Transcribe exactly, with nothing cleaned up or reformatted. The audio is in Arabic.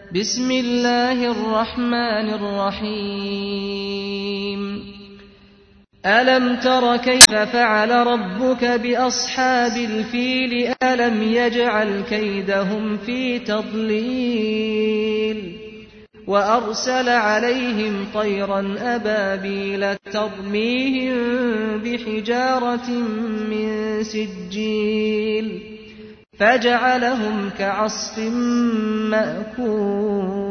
بسم الله الرحمن الرحيم ألم تر كيف فعل ربك بأصحاب الفيل ألم يجعل كيدهم في تضليل وأرسل عليهم طيرا أبابيل ترميهم بحجارة من سجيل فجعلهم كعصف مأكول